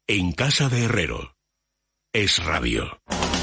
En casa de Herrero. Es Radio.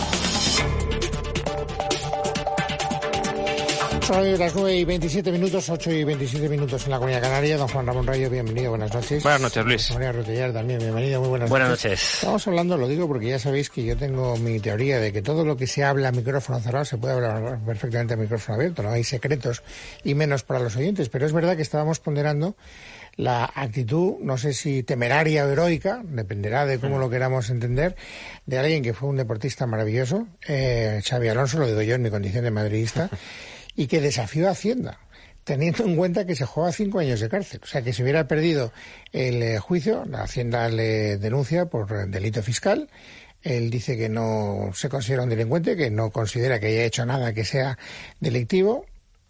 Son las 9:27, 8:27 en la Comunidad Canaria. Don Juan Ramón Rayo, bienvenido, buenas noches. Buenas noches, Luis. María Rotellar también, bienvenido, muy buenas noches. Buenas noches. Estamos hablando, lo digo porque ya sabéis que yo tengo mi teoría de que todo lo que se habla a micrófono cerrado se puede hablar perfectamente a micrófono abierto, no hay secretos y menos para los oyentes, pero es verdad que estábamos ponderando la actitud, no sé si temeraria o heroica, dependerá de cómo lo queramos entender, de alguien que fue un deportista maravilloso, Xabi Alonso, lo digo yo en mi condición de madridista, y que desafió a Hacienda, teniendo en cuenta que se juega 5 años de cárcel. O sea, que si hubiera perdido el juicio, la Hacienda le denuncia por delito fiscal. Él dice que no se considera un delincuente, que no considera que haya hecho nada que sea delictivo.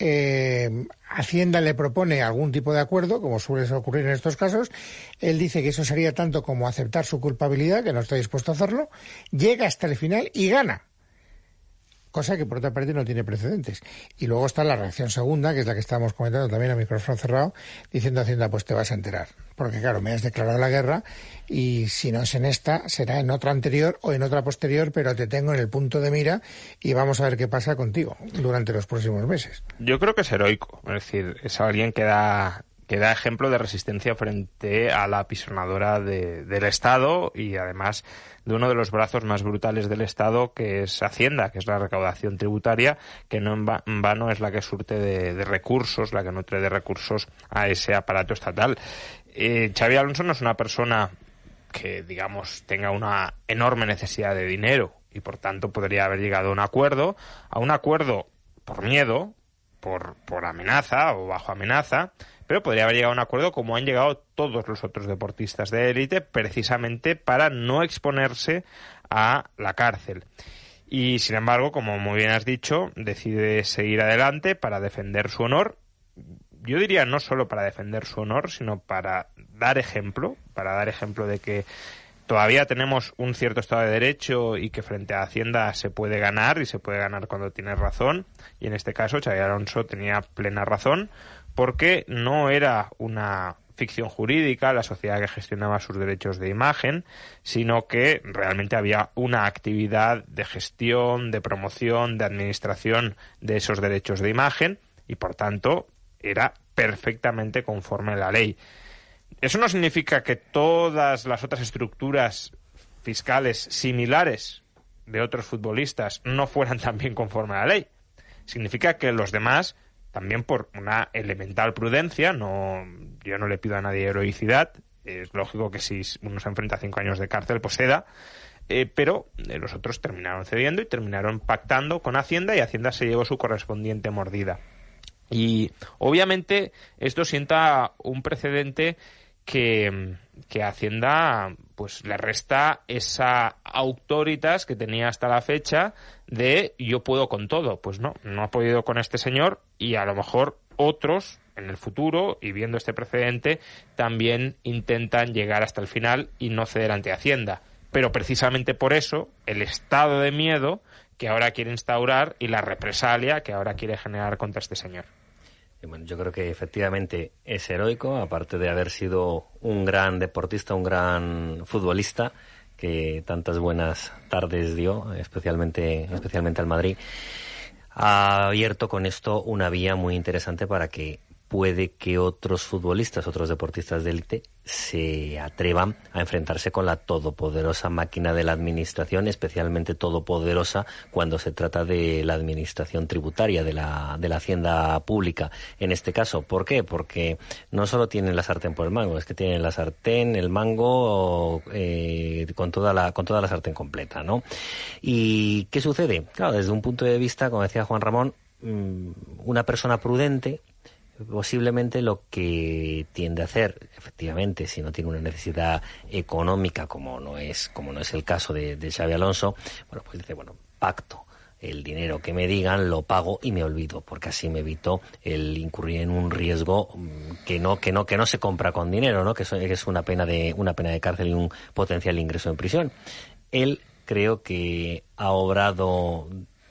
Hacienda le propone algún tipo de acuerdo, como suele ocurrir en estos casos. Él dice que eso sería tanto como aceptar su culpabilidad, que no está dispuesto a hacerlo. Llega hasta el final y gana. Cosa que por otra parte no tiene precedentes. Y luego está la reacción segunda, que es la que estábamos comentando también a micrófono cerrado, diciendo a Hacienda, pues te vas a enterar. Porque claro, me has declarado la guerra y si no es en esta, será en otra anterior o en otra posterior, pero te tengo en el punto de mira y vamos a ver qué pasa contigo durante los próximos meses. Yo creo que es heroico, es decir, es alguien que da ejemplo de resistencia frente a la apisonadora del Estado y además de uno de los brazos más brutales del Estado, que es Hacienda, que es la recaudación tributaria, que no en vano es la que surte de recursos, la que nutre de recursos a ese aparato estatal. Xabi Alonso no es una persona que, digamos, tenga una enorme necesidad de dinero y, por tanto, podría haber llegado a un acuerdo por miedo, por amenaza o bajo amenaza, pero podría haber llegado a un acuerdo como han llegado todos los otros deportistas de élite, precisamente para no exponerse a la cárcel. Y, sin embargo, como muy bien has dicho, decide seguir adelante para defender su honor. Yo diría no solo para defender su honor, sino para dar ejemplo de que todavía tenemos un cierto Estado de Derecho y que frente a Hacienda se puede ganar, y se puede ganar cuando tienes razón. Y en este caso, Xabi Alonso tenía plena razón, porque no era una ficción jurídica la sociedad que gestionaba sus derechos de imagen, sino que realmente había una actividad de gestión, de promoción, de administración de esos derechos de imagen y, por tanto, era perfectamente conforme a la ley. Eso no significa que todas las otras estructuras fiscales similares de otros futbolistas no fueran también conforme a la ley. Significa que los demás, también por una elemental prudencia, yo no le pido a nadie heroicidad, es lógico que si uno se enfrenta a 5 años de cárcel, pues ceda, pero los otros terminaron cediendo y terminaron pactando con Hacienda y Hacienda se llevó su correspondiente mordida. Y obviamente esto sienta un precedente que a Hacienda pues le resta esa autoritas que tenía hasta la fecha de yo puedo con todo. Pues no ha podido con este señor y a lo mejor otros en el futuro, y viendo este precedente, también intentan llegar hasta el final y no ceder ante Hacienda. Pero precisamente por eso el estado de miedo que ahora quiere instaurar y la represalia que ahora quiere generar contra este señor. Bueno, yo creo que efectivamente es heroico, aparte de haber sido un gran deportista, un gran futbolista, que tantas buenas tardes dio, especialmente al Madrid. Ha abierto con esto una vía muy interesante para que puede que otros futbolistas, otros deportistas de élite, se atrevan a enfrentarse con la todopoderosa máquina de la administración, especialmente todopoderosa cuando se trata de la administración tributaria, de la hacienda pública. En este caso, ¿por qué? Porque no solo tienen la sartén por el mango, es que tienen la sartén, el mango, con toda la sartén completa, ¿no? ¿Y qué sucede? Claro, desde un punto de vista, como decía Juan Ramón, una persona prudente posiblemente lo que tiende a hacer, efectivamente, si no tiene una necesidad económica, como no es el caso de Xabi Alonso, bueno, pues dice, pacto el dinero que me digan, lo pago y me olvido, porque así me evito el incurrir en un riesgo que no se compra con dinero, ¿no? Que es una pena de cárcel y un potencial ingreso en prisión. Él creo que ha obrado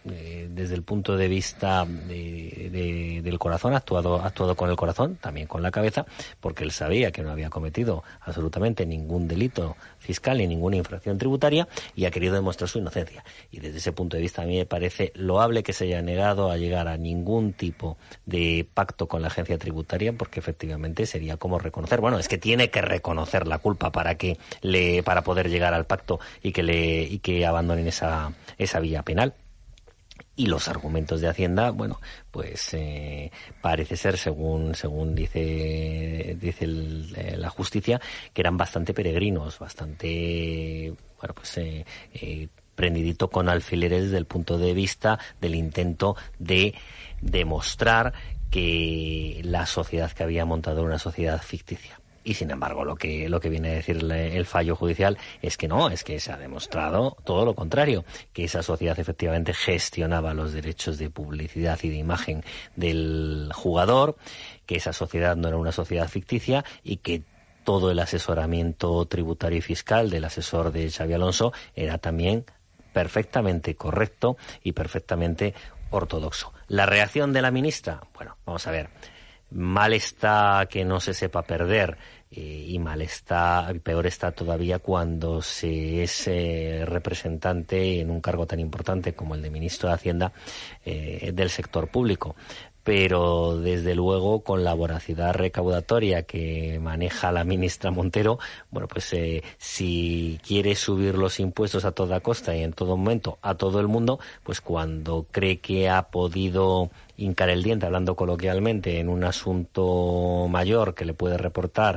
desde el punto de vista del corazón, ha actuado con el corazón, también con la cabeza, porque él sabía que no había cometido absolutamente ningún delito fiscal ni ninguna infracción tributaria y ha querido demostrar su inocencia. Y desde ese punto de vista a mí me parece loable que se haya negado a llegar a ningún tipo de pacto con la agencia tributaria, porque efectivamente sería como reconocer, bueno, es que tiene que reconocer la culpa para poder llegar al pacto y que abandonen esa vía penal. Y los argumentos de Hacienda, bueno, pues parece ser, según dice la justicia, que eran bastante peregrinos, bastante, bueno, pues prendidito con alfileres desde el punto de vista del intento de demostrar que la sociedad que había montado era una sociedad ficticia. Y sin embargo, lo que viene a decir el fallo judicial es que no, es que se ha demostrado todo lo contrario, que esa sociedad efectivamente gestionaba los derechos de publicidad y de imagen del jugador, que esa sociedad no era una sociedad ficticia y que todo el asesoramiento tributario y fiscal del asesor de Xabi Alonso era también perfectamente correcto y perfectamente ortodoxo. La reacción de la ministra, bueno, vamos a ver. Mal está que no se sepa perder y peor está todavía cuando se es representante en un cargo tan importante como el de ministro de Hacienda del sector público. Pero desde luego con la voracidad recaudatoria que maneja la ministra Montero, bueno, pues si quiere subir los impuestos a toda costa y en todo momento a todo el mundo, pues cuando cree que ha podido hincar el diente, hablando coloquialmente, en un asunto mayor que le puede reportar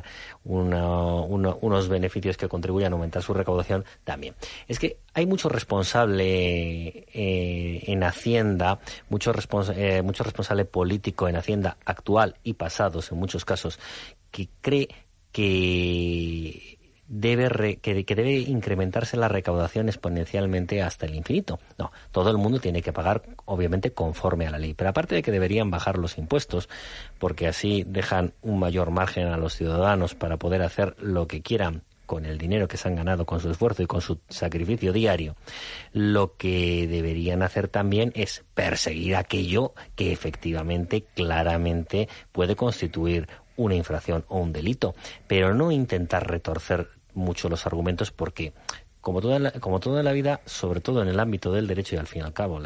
unos beneficios que contribuyan a aumentar su recaudación, también. Es que hay mucho responsable en Hacienda, mucho responsable político en Hacienda actual y pasados, en muchos casos, que cree que debe incrementarse la recaudación exponencialmente hasta el infinito. No, todo el mundo tiene que pagar, obviamente, conforme a la ley. Pero aparte de que deberían bajar los impuestos, porque así dejan un mayor margen a los ciudadanos para poder hacer lo que quieran con el dinero que se han ganado con su esfuerzo y con su sacrificio diario, lo que deberían hacer también es perseguir aquello que efectivamente, claramente puede constituir una infracción o un delito, pero no intentar retorcer mucho los argumentos porque, como toda la vida, sobre todo en el ámbito del derecho y al fin y al cabo,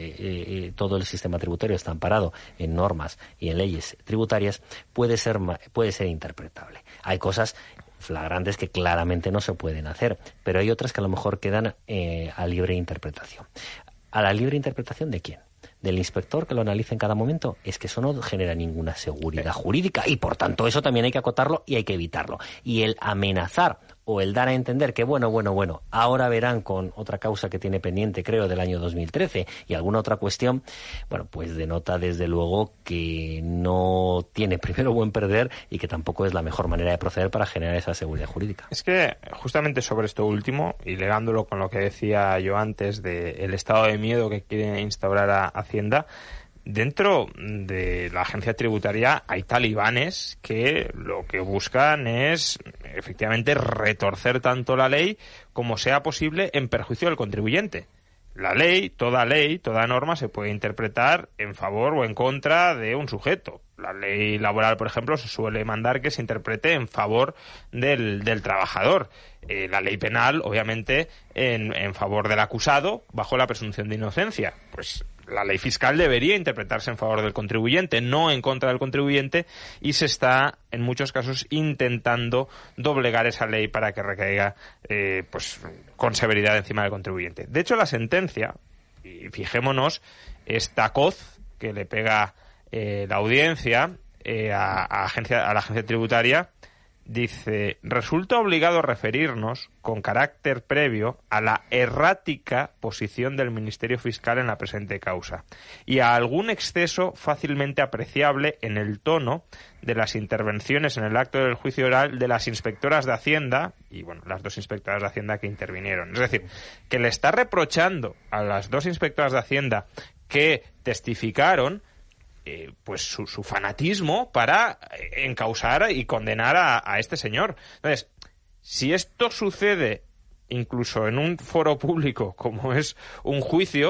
todo el sistema tributario está amparado en normas y en leyes tributarias, puede ser interpretable. Hay cosas flagrantes que claramente no se pueden hacer, pero hay otras que a lo mejor quedan a libre interpretación. ¿A la libre interpretación de quién? ¿Del inspector que lo analiza en cada momento? Es que eso no genera ninguna seguridad jurídica y por tanto eso también hay que acotarlo y hay que evitarlo. Y el amenazar o el dar a entender que bueno, ahora verán con otra causa que tiene pendiente, creo, del año 2013 y alguna otra cuestión, bueno, pues denota desde luego que no tiene primero buen perder y que tampoco es la mejor manera de proceder para generar esa seguridad jurídica. Es que justamente sobre esto último, y ligándolo con lo que decía yo antes del estado de miedo que quiere instaurar a Hacienda, dentro de la agencia tributaria hay talibanes que lo que buscan es efectivamente retorcer tanto la ley como sea posible en perjuicio del contribuyente. La ley, toda norma se puede interpretar en favor o en contra de un sujeto. La ley laboral, por ejemplo, se suele mandar que se interprete en favor del trabajador. La ley penal, obviamente, en favor del acusado, bajo la presunción de inocencia. Pues la ley fiscal debería interpretarse en favor del contribuyente, no en contra del contribuyente, y se está, en muchos casos, intentando doblegar esa ley para que recaiga pues con severidad encima del contribuyente. De hecho, la sentencia, y fijémonos, esta coz que le pega la audiencia a la agencia tributaria, dice: resulta obligado referirnos con carácter previo a la errática posición del Ministerio Fiscal en la presente causa y a algún exceso fácilmente apreciable en el tono de las intervenciones en el acto del juicio oral de las inspectoras de Hacienda y, bueno, las dos inspectoras de Hacienda que intervinieron. Es decir, que le está reprochando a las dos inspectoras de Hacienda que testificaron pues su fanatismo para encausar y condenar a este señor. Entonces, si esto sucede incluso en un foro público como es un juicio,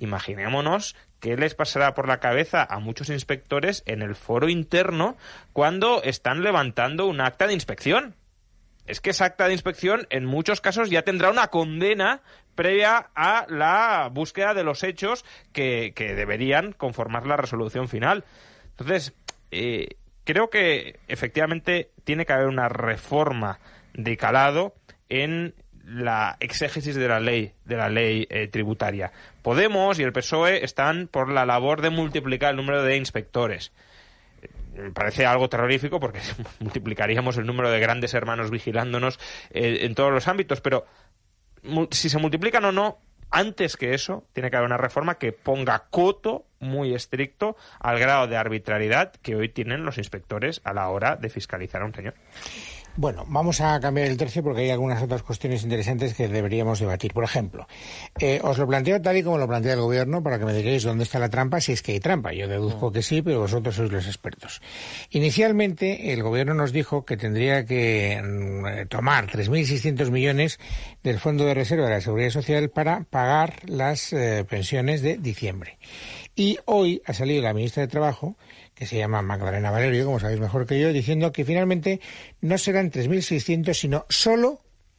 imaginémonos qué les pasará por la cabeza a muchos inspectores en el foro interno cuando están levantando un acta de inspección. Es que esa acta de inspección en muchos casos ya tendrá una condena previa a la búsqueda de los hechos que deberían conformar la resolución final. Entonces, creo que efectivamente tiene que haber una reforma de calado en la exégesis de la ley tributaria. Podemos y el PSOE están por la labor de multiplicar el número de inspectores. Me parece algo terrorífico porque multiplicaríamos el número de grandes hermanos vigilándonos en todos los ámbitos, pero si se multiplican o no, antes que eso, tiene que haber una reforma que ponga coto muy estricto al grado de arbitrariedad que hoy tienen los inspectores a la hora de fiscalizar a un señor. Bueno, vamos a cambiar el tercio porque hay algunas otras cuestiones interesantes que deberíamos debatir. Por ejemplo, os lo planteo tal y como lo plantea el Gobierno para que me digáis dónde está la trampa, si es que hay trampa. Yo deduzco que sí, pero vosotros sois los expertos. Inicialmente, el Gobierno nos dijo que tendría que tomar 3.600 millones del Fondo de Reserva de la Seguridad Social para pagar las pensiones de diciembre. Y hoy ha salido la ministra de Trabajo, que se llama Magdalena Valerio, como sabéis mejor que yo, diciendo que finalmente no serán 3.600, sino solo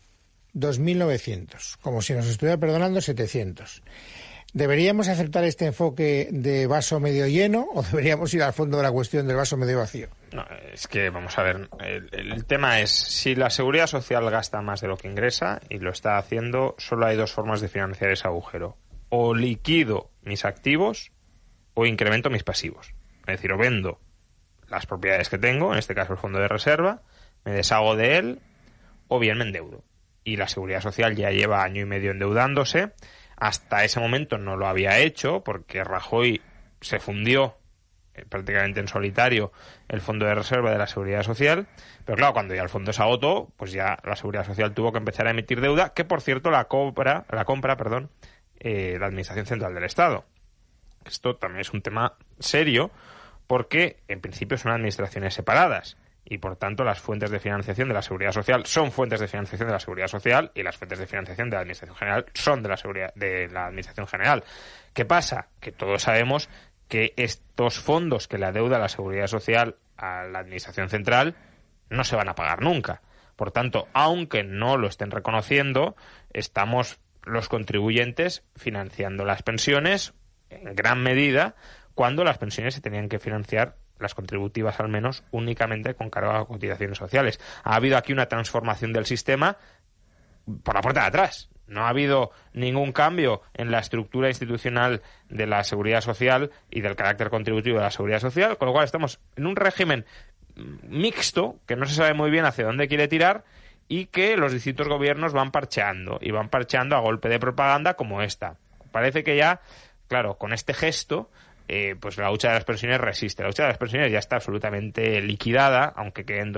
2.900, como si nos estuviera perdonando 700. ¿Deberíamos aceptar este enfoque de vaso medio lleno o deberíamos ir al fondo de la cuestión del vaso medio vacío? No, es que, vamos a ver, el tema es, si la Seguridad Social gasta más de lo que ingresa, y lo está haciendo, solo hay dos formas de financiar ese agujero. O liquido mis activos o incremento mis pasivos. Es decir, o vendo las propiedades que tengo, en este caso el fondo de reserva, me deshago de él, o bien me endeudo. Y la Seguridad Social ya lleva 1 año y medio endeudándose. Hasta ese momento no lo había hecho porque Rajoy se fundió prácticamente en solitario el fondo de reserva de la Seguridad Social. Pero claro, cuando ya el fondo se agotó, pues ya la Seguridad Social tuvo que empezar a emitir deuda, que por cierto la compra, la Administración Central del Estado. Esto también es un tema serio porque en principio son administraciones separadas y por tanto las fuentes de financiación de la Seguridad Social son fuentes de financiación de la Seguridad Social y las fuentes de financiación de la Administración General son de la Administración General. ¿Qué pasa? Que todos sabemos que estos fondos que le adeuda la Seguridad Social a la Administración Central no se van a pagar nunca. Por tanto, aunque no lo estén reconociendo, estamos los contribuyentes financiando las pensiones en gran medida cuando las pensiones se tenían que financiar, las contributivas al menos, únicamente con cargo a cotizaciones sociales. Ha habido aquí una transformación del sistema por la puerta de atrás. No ha habido ningún cambio en la estructura institucional de la Seguridad Social y del carácter contributivo de la Seguridad Social, con lo cual estamos en un régimen mixto que no se sabe muy bien hacia dónde quiere tirar y que los distintos gobiernos van parcheando, y van parcheando a golpe de propaganda como esta. Parece que ya, claro, con este gesto, pues la hucha de las pensiones resiste. La hucha de las pensiones ya está absolutamente liquidada, aunque queden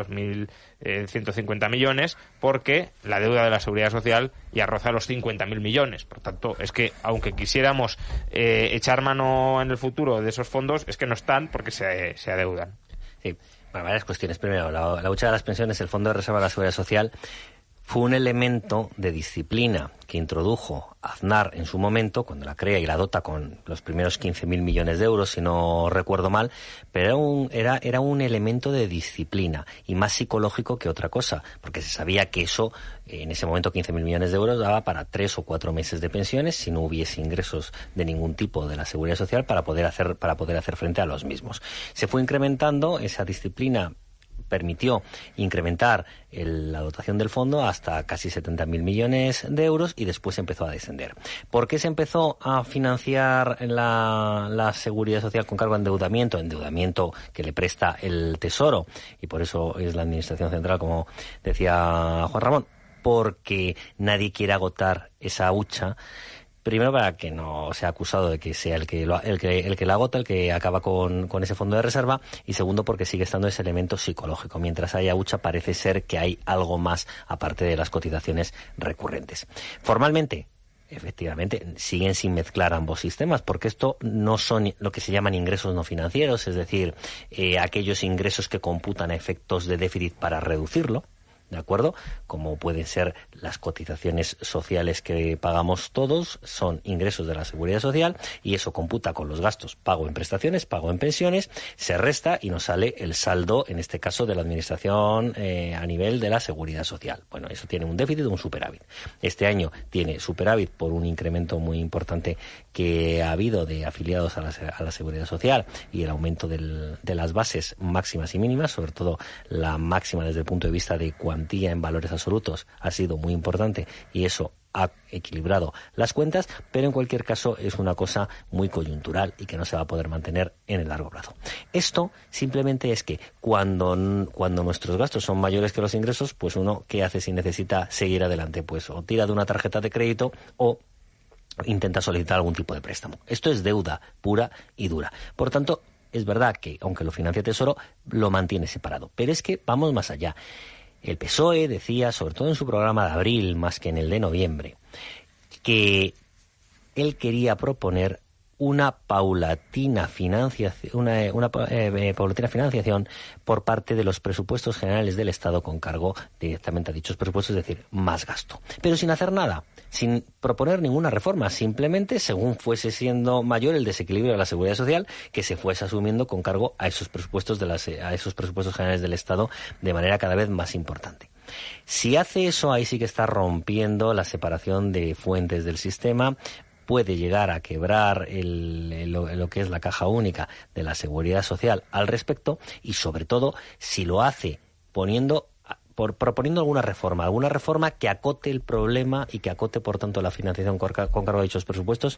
2.150 millones, porque la deuda de la Seguridad Social ya roza los 50.000 millones. Por tanto, es que aunque quisiéramos echar mano en el futuro de esos fondos, es que no están porque se adeudan. Sí, bueno, varias cuestiones. Primero, la hucha de las pensiones, el Fondo de Reserva de la Seguridad Social, fue un elemento de disciplina que introdujo Aznar en su momento, cuando la crea y la dota con los primeros 15.000 millones de euros, si no recuerdo mal, pero era un elemento de disciplina y más psicológico que otra cosa, porque se sabía que eso, en ese momento 15.000 millones de euros, daba para 3 o 4 meses de pensiones si no hubiese ingresos de ningún tipo de la Seguridad Social para poder hacer frente a los mismos. Se fue incrementando esa disciplina. Permitió incrementar la dotación del fondo hasta casi 70.000 millones de euros y después empezó a descender. ¿Por qué se empezó a financiar la Seguridad Social con cargo a endeudamiento que le presta el Tesoro? Y por eso es la Administración Central, como decía Juan Ramón, porque nadie quiere agotar esa hucha. Primero, para que no sea acusado de que sea el que la agota, el que acaba con ese fondo de reserva. Y segundo, porque sigue estando ese elemento psicológico. Mientras haya hucha, parece ser que hay algo más aparte de las cotizaciones recurrentes. Formalmente, efectivamente, siguen sin mezclar ambos sistemas, porque esto no son lo que se llaman ingresos no financieros, es decir, aquellos ingresos que computan a efectos de déficit para reducirlo. ¿de acuerdo? Como pueden ser las cotizaciones sociales que pagamos todos, son ingresos de la Seguridad Social, y eso computa con los gastos, pago en prestaciones, pago en pensiones, se resta y nos sale el saldo, en este caso de la Administración a nivel de la Seguridad Social. Bueno, eso tiene un déficit o un superávit. Este año tiene superávit por un incremento muy importante que ha habido de afiliados a la Seguridad Social y el aumento de las bases máximas y mínimas, sobre todo la máxima desde el punto de vista de cuantía en valores absolutos ha sido muy importante, y eso ha equilibrado las cuentas, pero en cualquier caso es una cosa muy coyuntural y que no se va a poder mantener en el largo plazo. Esto simplemente es que cuando nuestros gastos son mayores que los ingresos, pues uno, ¿qué hace si necesita seguir adelante? Pues o tira de una tarjeta de crédito o intenta solicitar algún tipo de préstamo. Esto es deuda pura y dura. Por tanto, es verdad que, aunque lo financia Tesoro, lo mantiene separado. Pero es que vamos más allá. El PSOE decía, sobre todo en su programa de abril, más que en el de noviembre, que él quería proponer una paulatina financiación, paulatina financiación por parte de los presupuestos generales del Estado con cargo directamente a dichos presupuestos, es decir, más gasto. Pero sin hacer nada, sin proponer ninguna reforma, simplemente según fuese siendo mayor el desequilibrio de la Seguridad Social, que se fuese asumiendo con cargo a esos presupuestos generales del Estado de manera cada vez más importante. Si hace eso, ahí sí que está rompiendo la separación de fuentes del sistema. Puede llegar a quebrar lo que es la caja única de la Seguridad Social al respecto, y sobre todo si lo hace proponiendo alguna reforma que acote el problema y que acote por tanto la financiación con cargo a dichos presupuestos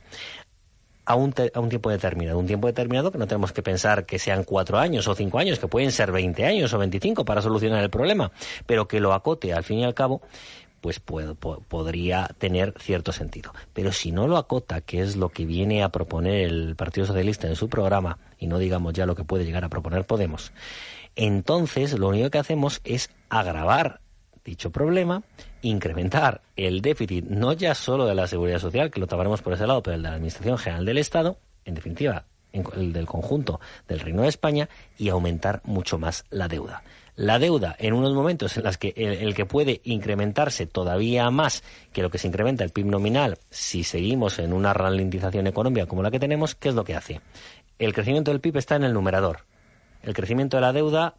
a un tiempo determinado, que no tenemos que pensar que sean 4 años o 5 años, que pueden ser 20 años o 25 para solucionar el problema, pero que lo acote al fin y al cabo, pues podría tener cierto sentido. Pero si no lo acota, que es lo que viene a proponer el Partido Socialista en su programa, y no digamos ya lo que puede llegar a proponer Podemos, entonces lo único que hacemos es agravar dicho problema, incrementar el déficit no ya solo de la Seguridad Social, que lo taparemos por ese lado, pero el de la Administración General del Estado, en definitiva, el del conjunto del Reino de España, y aumentar mucho más la deuda. La deuda en unos momentos en los que el que puede incrementarse todavía más que lo que se incrementa el PIB nominal, si seguimos en una ralentización económica como la que tenemos, ¿qué es lo que hace? El crecimiento del PIB está en el numerador. El crecimiento de la deuda,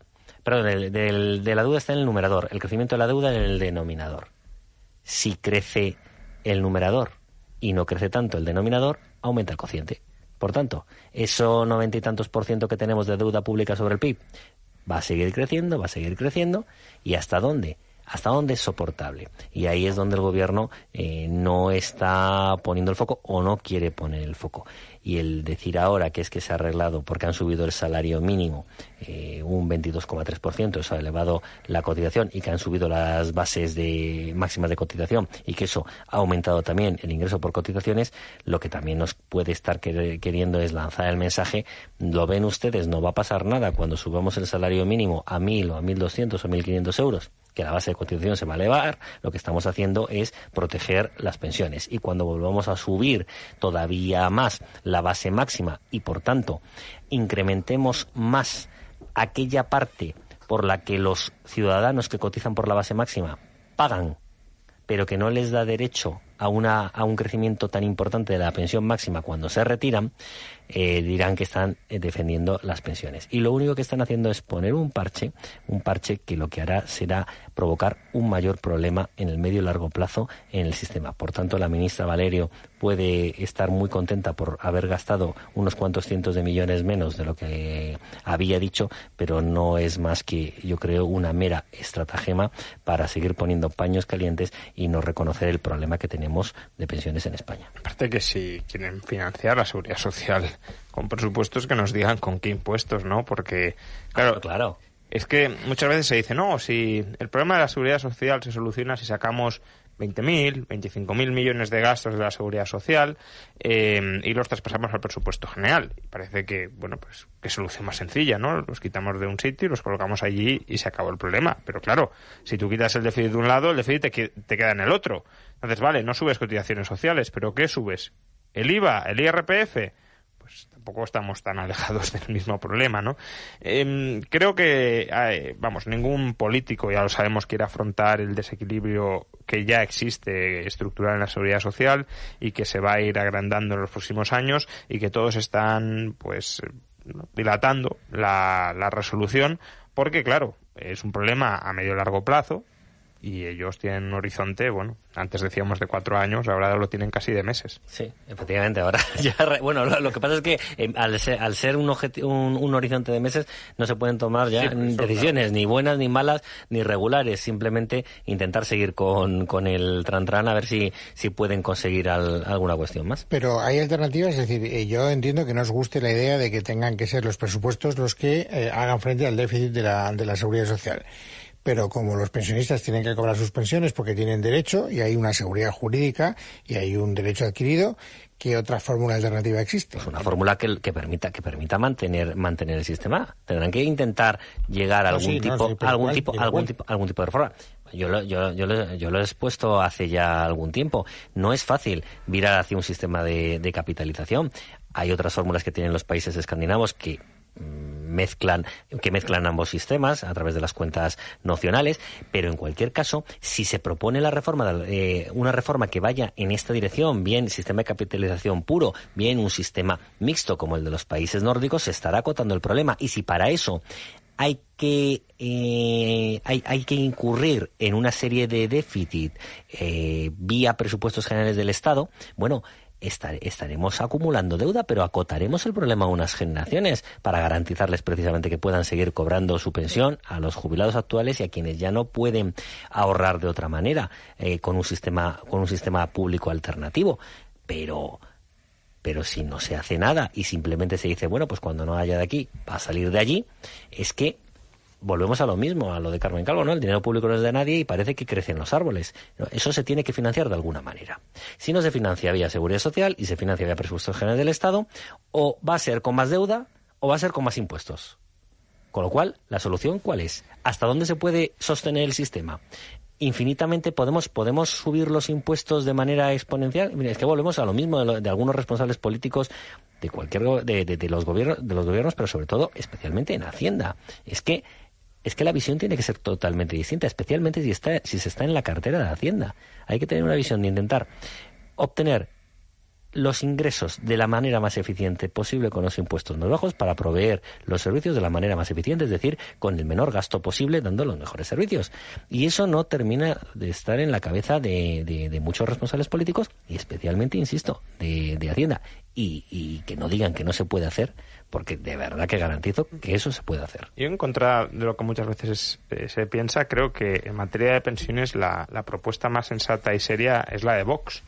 de la deuda está en el numerador. El crecimiento de la deuda en el denominador. Si crece el numerador y no crece tanto el denominador, aumenta el cociente. Por tanto, eso 90 y tantos % que tenemos de deuda pública sobre el PIB va a seguir creciendo, ¿y hasta dónde? Hasta dónde es soportable. Y ahí es donde el gobierno no está poniendo el foco o no quiere poner el foco. Y el decir ahora que es que se ha arreglado porque han subido el salario mínimo un 22,3%, eso ha elevado la cotización, y que han subido las bases máximas de cotización, y que eso ha aumentado también el ingreso por cotizaciones, lo que también nos puede estar queriendo es lanzar el mensaje: lo ven ustedes, no va a pasar nada cuando subamos el salario mínimo a 1.000 o a 1.200 o 1.500 euros, que la base de cotización se va a elevar. Lo que estamos haciendo es proteger las pensiones, y cuando volvamos a subir todavía más la base máxima y por tanto incrementemos más aquella parte por la que los ciudadanos que cotizan por la base máxima pagan, pero que no les da derecho a un crecimiento tan importante de la pensión máxima cuando se retiran, dirán que están defendiendo las pensiones. Y lo único que están haciendo es poner un parche que lo que hará será provocar un mayor problema en el medio y largo plazo en el sistema. Por tanto, la ministra Valerio puede estar muy contenta por haber gastado unos cuantos cientos de millones menos de lo que había dicho, pero no es más que, yo creo, una mera estratagema para seguir poniendo paños calientes y no reconocer el problema que tenemos de pensiones en España. Aparte que si quieren financiar la seguridad social con presupuestos, que nos digan con qué impuestos, ¿no? Porque, claro. Es que muchas veces se dice, no, si el problema de la seguridad social se soluciona si sacamos 20.000, 25.000 millones de gastos de la seguridad social y los traspasamos al presupuesto general. Y parece que, bueno, pues qué solución más sencilla, ¿no? Los quitamos de un sitio y los colocamos allí y se acabó el problema. Pero claro, si tú quitas el déficit de un lado, el déficit te queda en el otro. Entonces, vale, no subes cotizaciones sociales, pero ¿qué subes? ¿El IVA? ¿El IRPF? pues tampoco estamos tan alejados del mismo problema, ¿no? Creo que, ningún político, ya lo sabemos, quiere afrontar el desequilibrio que ya existe estructural en la seguridad social y que se va a ir agrandando en los próximos años, y que todos están, pues, dilatando la resolución, porque, claro, es un problema a medio y largo plazo, y ellos tienen un horizonte, bueno, antes decíamos de 4 años, ahora lo tienen casi de meses. Sí, efectivamente, ahora ya, bueno, lo que pasa es que al ser un horizonte de meses no se pueden tomar ya decisiones, claro, ni buenas, ni malas, ni regulares, simplemente intentar seguir con el tran-tran a ver si pueden conseguir alguna cuestión más. Pero hay alternativas, es decir, yo entiendo que no os guste la idea de que tengan que ser los presupuestos los que hagan frente al déficit de la seguridad social. Pero como los pensionistas tienen que cobrar sus pensiones porque tienen derecho, y hay una seguridad jurídica y hay un derecho adquirido, ¿qué otra fórmula alternativa existe? Pues una fórmula que permita mantener el sistema. Tendrán que intentar llegar a algún tipo de reforma. Yo lo he expuesto hace ya algún tiempo. No es fácil virar hacia un sistema de capitalización. Hay otras fórmulas que tienen los países escandinavos que mezclan ambos sistemas a través de las cuentas nocionales, pero en cualquier caso, si se propone una reforma que vaya en esta dirección, bien sistema de capitalización puro, bien un sistema mixto como el de los países nórdicos, se estará acotando el problema. Y si para eso hay que incurrir en una serie de déficit vía presupuestos generales del Estado, bueno, estaremos acumulando deuda, pero acotaremos el problema a unas generaciones para garantizarles precisamente que puedan seguir cobrando su pensión a los jubilados actuales y a quienes ya no pueden ahorrar de otra manera con un sistema público alternativo. Pero si no se hace nada y simplemente se dice, bueno, pues cuando no haya de aquí va a salir de allí, es que volvemos a lo mismo, a lo de Carmen Calvo, ¿no? El dinero público no es de nadie y parece que crecen los árboles. Eso se tiene que financiar de alguna manera. Si no se financia vía Seguridad Social y se financia vía presupuestos generales del Estado, o va a ser con más deuda o va a ser con más impuestos. Con lo cual, ¿la solución cuál es? ¿Hasta dónde se puede sostener el sistema? Infinitamente podemos subir los impuestos de manera exponencial. Mira, es que volvemos a lo mismo de algunos responsables políticos de los gobiernos, pero sobre todo, especialmente en Hacienda. Es que la visión tiene que ser totalmente distinta, especialmente si se está en la cartera de Hacienda. Hay que tener una visión de intentar obtener los ingresos de la manera más eficiente posible con los impuestos más bajos para proveer los servicios de la manera más eficiente, es decir, con el menor gasto posible, dando los mejores servicios. Y eso no termina de estar en la cabeza de muchos responsables políticos y especialmente, insisto, de Hacienda. Y que no digan que no se puede hacer, porque de verdad que garantizo que eso se puede hacer. Yo, en contra de lo que muchas veces se piensa, creo que en materia de pensiones la propuesta más sensata y seria es la de Vox.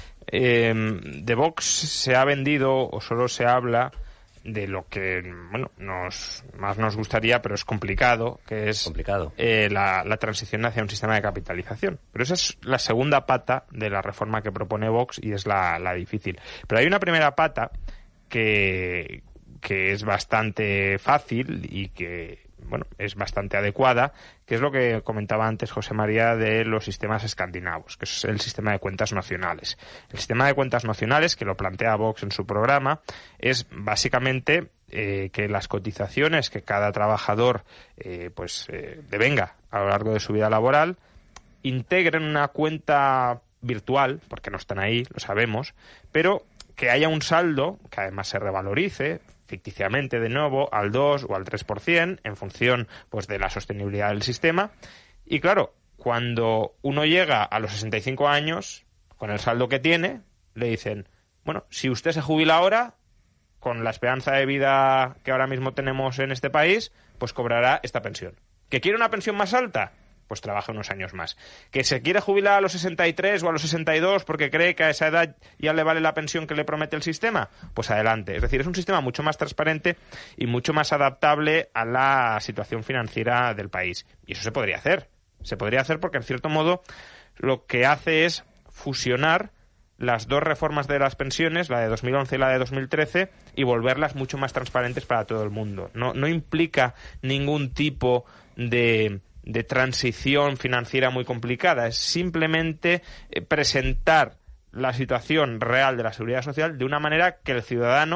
De Vox se ha vendido, o solo se habla de lo que, bueno, más nos gustaría, pero es complicado, que es la transición hacia un sistema de capitalización. Pero esa es la segunda pata de la reforma que propone Vox y es la difícil. Pero hay una primera pata que es bastante fácil y que, bueno, es bastante adecuada, que es lo que comentaba antes José María de los sistemas escandinavos, que es el sistema de cuentas nacionales. El sistema de cuentas nacionales, que lo plantea Vox en su programa, es básicamente que las cotizaciones que cada trabajador devenga a lo largo de su vida laboral integren una cuenta virtual, porque no están ahí, lo sabemos, pero que haya un saldo que además se revalorice ficticiamente de nuevo al 2 o al 3% en función, pues, de la sostenibilidad del sistema. Y claro, cuando uno llega a los 65 años, con el saldo que tiene, le dicen, bueno, si usted se jubila ahora, con la esperanza de vida que ahora mismo tenemos en este país, pues cobrará esta pensión. ¿Que quiere una pensión más alta? Pues trabaja unos años más. ¿Que se quiere jubilar a los 63 o a los 62 porque cree que a esa edad ya le vale la pensión que le promete el sistema? Pues adelante. Es decir, es un sistema mucho más transparente y mucho más adaptable a la situación financiera del país. Y eso se podría hacer. Se podría hacer porque, en cierto modo, lo que hace es fusionar las dos reformas de las pensiones, la de 2011 y la de 2013, y volverlas mucho más transparentes para todo el mundo. No implica ningún tipo de transición financiera muy complicada, es simplemente presentar la situación real de la seguridad social de una manera que el ciudadano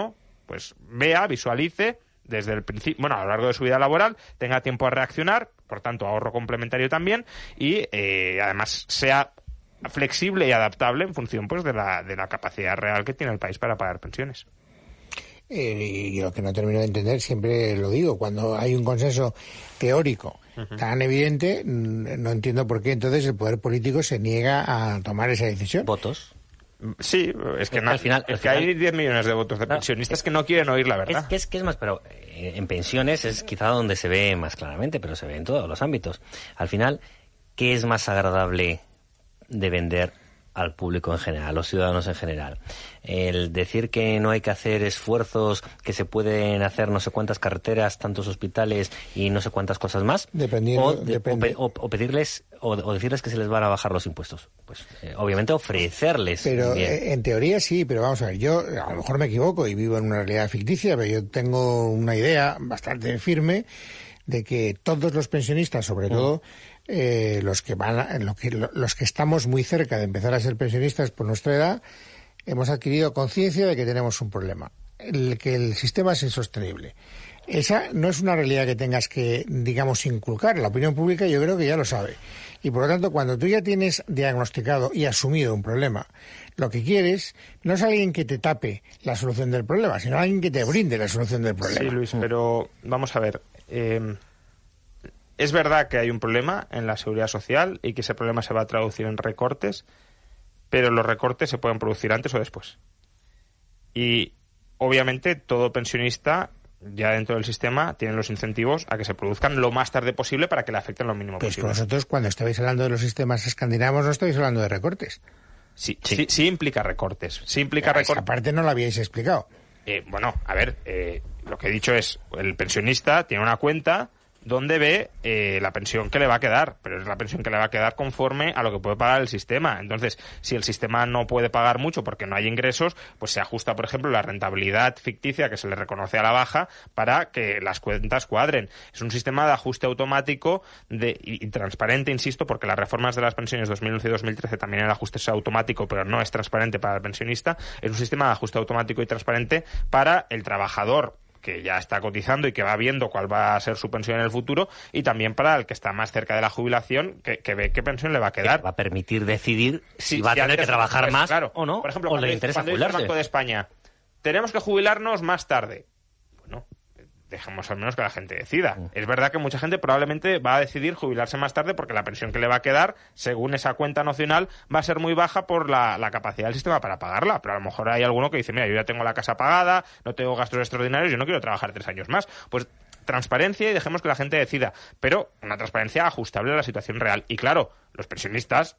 pues vea, visualice desde el principio, bueno, a lo largo de su vida laboral, tenga tiempo a reaccionar, por tanto ahorro complementario también, y además sea flexible y adaptable en función pues de la capacidad real que tiene el país para pagar pensiones. Y lo que no termino de entender, siempre lo digo, cuando hay un consenso teórico tan evidente, no entiendo por qué entonces el poder político se niega a tomar esa decisión. ¿Votos? Sí, es que al final hay 10 millones de votos de pensionistas que no quieren oír la verdad. Es que es más, pero en pensiones es quizá donde se ve más claramente, pero se ve en todos los ámbitos. Al final, ¿qué es más agradable de vender al público en general, a los ciudadanos en general? El decir que no hay que hacer esfuerzos, que se pueden hacer no sé cuántas carreteras, tantos hospitales y no sé cuántas cosas más, o pedirles o decirles que se les van a bajar los impuestos. Pues obviamente ofrecerles. Pero en teoría sí, pero vamos a ver, yo a lo mejor me equivoco y vivo en una realidad ficticia, pero yo tengo una idea bastante firme de que todos los pensionistas, sobre todo los que estamos muy cerca de empezar a ser pensionistas por nuestra edad, hemos adquirido conciencia de que tenemos un problema, que el sistema es insostenible. Esa no es una realidad que tengas que, digamos, inculcar. La opinión pública yo creo que ya lo sabe. Y por lo tanto, cuando tú ya tienes diagnosticado y asumido un problema, lo que quieres no es alguien que te tape la solución del problema, sino alguien que te brinde la solución del problema. Sí, Luis, pero vamos a ver. Es verdad que hay un problema en la seguridad social y que ese problema se va a traducir en recortes, pero los recortes se pueden producir antes o después. Y obviamente todo pensionista ya dentro del sistema tiene los incentivos a que se produzcan lo más tarde posible para que le afecten lo mínimo posible. Vosotros cuando estabais hablando de los sistemas escandinavos no estabais hablando de recortes. Sí implica recortes. Sí implica recortes. Esa parte no la habíais explicado. Bueno, a ver, lo que he dicho es, el pensionista tiene una cuenta donde ve la pensión que le va a quedar, pero es la pensión que le va a quedar conforme a lo que puede pagar el sistema. Entonces, si el sistema no puede pagar mucho porque no hay ingresos, pues se ajusta, por ejemplo, la rentabilidad ficticia que se le reconoce a la baja para que las cuentas cuadren. Es un sistema de ajuste automático y transparente, insisto, porque las reformas de las pensiones 2011 y 2013 también el ajuste es automático, pero no es transparente para el pensionista. Es un sistema de ajuste automático y transparente para el trabajador que ya está cotizando y que va viendo cuál va a ser su pensión en el futuro, y también para el que está más cerca de la jubilación, que ve qué pensión le va a quedar. Que va a permitir decidir si va a tener que trabajar más o no, por ejemplo, o le interesa jubilarse. El Banco de España, tenemos que jubilarnos más tarde. Bueno, dejemos al menos que la gente decida. Es verdad que mucha gente probablemente va a decidir jubilarse más tarde porque la pensión que le va a quedar, según esa cuenta nacional, va a ser muy baja por la capacidad del sistema para pagarla. Pero a lo mejor hay alguno que dice, mira, yo ya tengo la casa pagada, no tengo gastos extraordinarios, yo no quiero trabajar 3 años más. Pues transparencia y dejemos que la gente decida. Pero una transparencia ajustable a la situación real. Y claro, los pensionistas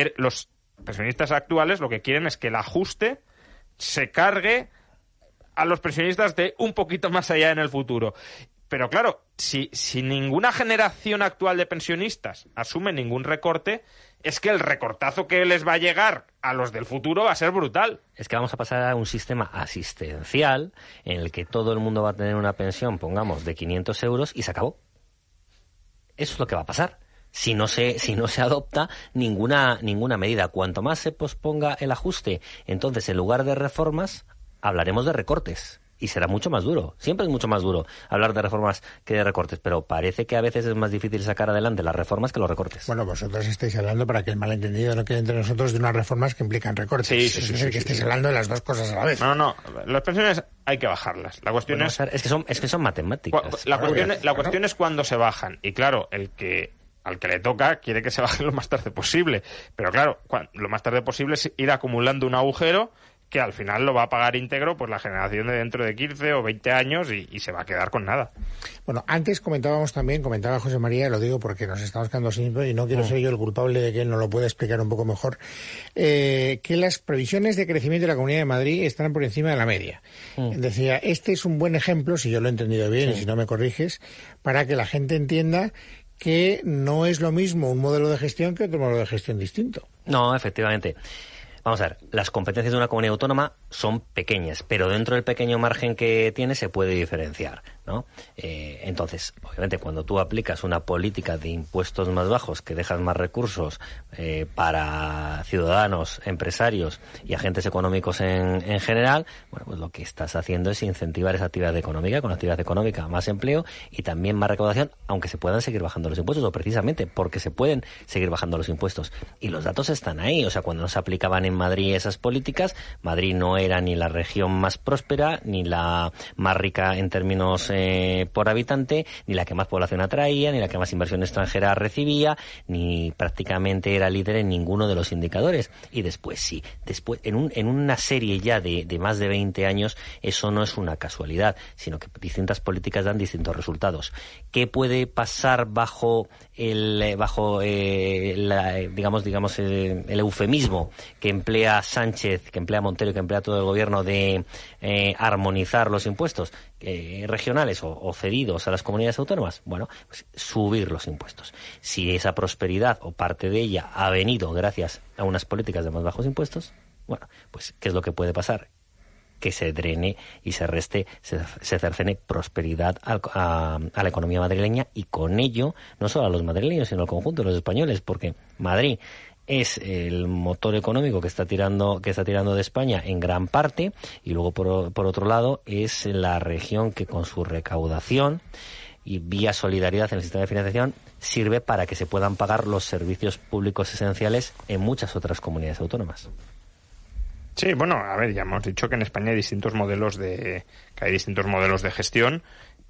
actuales lo que quieren es que el ajuste se cargue a los pensionistas de un poquito más allá en el futuro. Pero claro, si ninguna generación actual de pensionistas asume ningún recorte, es que el recortazo que les va a llegar a los del futuro va a ser brutal. Es que vamos a pasar a un sistema asistencial en el que todo el mundo va a tener una pensión, pongamos, de 500 euros y se acabó. Eso es lo que va a pasar. Si no se adopta ninguna medida. Cuanto más se posponga el ajuste, entonces en lugar de reformas hablaremos de recortes y será mucho más duro. Siempre es mucho más duro hablar de reformas que de recortes, pero parece que a veces es más difícil sacar adelante las reformas que los recortes. Bueno, vosotros estáis hablando, para que el malentendido no quede entre nosotros, de unas reformas que implican recortes. Sí, es decir, que estáis hablando de las dos cosas a la vez. No, las pensiones hay que bajarlas. La cuestión es que son matemáticas. La cuestión es cuándo se bajan. Y claro, al que le toca quiere que se bajen lo más tarde posible. Pero claro, lo más tarde posible es ir acumulando un agujero que al final lo va a pagar íntegro pues la generación de dentro de 15 o 20 años y se va a quedar con nada. Bueno, antes comentaba José María, lo digo porque nos estamos quedando sin tiempo y no quiero ser yo el culpable de que él nos lo pueda explicar un poco mejor, que las previsiones de crecimiento de la Comunidad de Madrid están por encima de la media. Decía, este es un buen ejemplo, si yo lo he entendido bien y si no me corriges, para que la gente entienda que no es lo mismo un modelo de gestión que otro modelo de gestión distinto. No, efectivamente. Vamos a ver, las competencias de una comunidad autónoma son pequeñas, pero dentro del pequeño margen que tiene se puede diferenciar. ¿no? Entonces, obviamente, cuando tú aplicas una política de impuestos más bajos que dejas más recursos para ciudadanos, empresarios y agentes económicos en general, bueno, pues lo que estás haciendo es incentivar esa actividad económica, con actividad económica más empleo y también más recaudación, aunque se puedan seguir bajando los impuestos, o precisamente porque se pueden seguir bajando los impuestos. Y los datos están ahí, o sea, cuando no se aplicaban en Madrid esas políticas, Madrid no era ni la región más próspera, ni la más rica en términos por habitante, ni la que más población atraía, ni la que más inversión extranjera recibía, ni prácticamente era líder en ninguno de los indicadores. Y después en una serie ya de más de 20 años, eso no es una casualidad, sino que distintas políticas dan distintos resultados. ¿Qué puede pasar bajo el eufemismo que emplea Sánchez, que emplea Montero y que emplea todo el gobierno de armonizar los impuestos regionales o cedidos a las comunidades autónomas? Bueno, pues subir los impuestos. Si esa prosperidad o parte de ella ha venido gracias a unas políticas de más bajos impuestos, bueno, pues ¿qué es lo que puede pasar? Que se drene y se reste, se cercene prosperidad a la economía madrileña, y con ello no solo a los madrileños sino al conjunto de los españoles, porque Madrid es el motor económico que está tirando de España en gran parte, y luego por otro lado es la región que con su recaudación y vía solidaridad en el sistema de financiación sirve para que se puedan pagar los servicios públicos esenciales en muchas otras comunidades autónomas. Sí, bueno, a ver, ya hemos dicho que en España hay distintos modelos de gestión.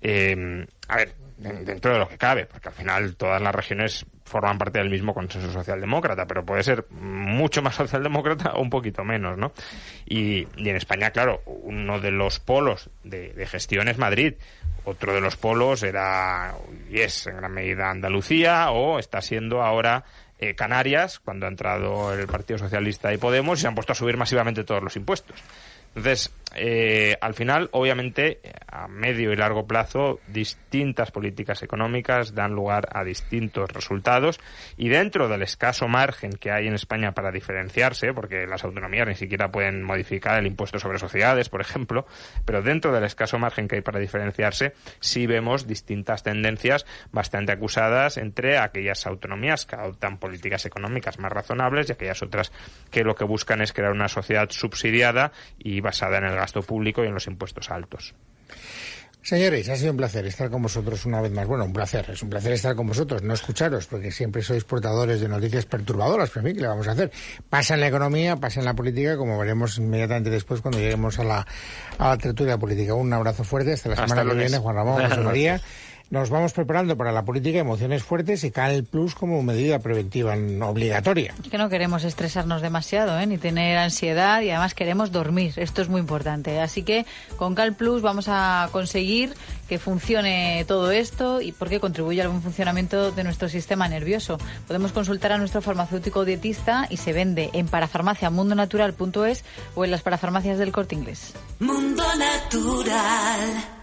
A ver, dentro de lo que cabe, porque al final todas las regiones forman parte del mismo consenso socialdemócrata, pero puede ser mucho más socialdemócrata o un poquito menos, ¿no? Y en España, claro, uno de los polos de gestión es Madrid. Otro de los polos era y es en gran medida Andalucía, o está siendo ahora Canarias, cuando ha entrado el Partido Socialista y Podemos, y se han puesto a subir masivamente todos los impuestos. Entonces, al final, obviamente, a medio y largo plazo, distintas políticas económicas dan lugar a distintos resultados, y dentro del escaso margen que hay en España para diferenciarse, porque las autonomías ni siquiera pueden modificar el impuesto sobre sociedades, por ejemplo, pero dentro del escaso margen que hay para diferenciarse, sí vemos distintas tendencias bastante acusadas entre aquellas autonomías que adoptan políticas económicas más razonables y aquellas otras que lo que buscan es crear una sociedad subsidiada y basada en el gasto público y en los impuestos altos. Señores, ha sido un placer estar con vosotros una vez más. Bueno, es un placer estar con vosotros, no escucharos, porque siempre sois portadores de noticias perturbadoras, pero en fin, ¿qué le vamos a hacer? Pasa en la economía, pasa en la política, como veremos inmediatamente después cuando lleguemos a la tertulia política. Un abrazo fuerte, hasta la semana que viene, Juan Ramón, José María. Nos vamos preparando para la política, emociones fuertes y Canal Plus como medida preventiva obligatoria. Y que no queremos estresarnos demasiado, ni tener ansiedad, y además queremos dormir. Esto es muy importante. Así que con Canal Plus vamos a conseguir que funcione todo esto, y porque contribuye al buen funcionamiento de nuestro sistema nervioso. Podemos consultar a nuestro farmacéutico dietista y se vende en parafarmaciamundonatural.es o en las parafarmacias del Corte Inglés. Mundo Natural.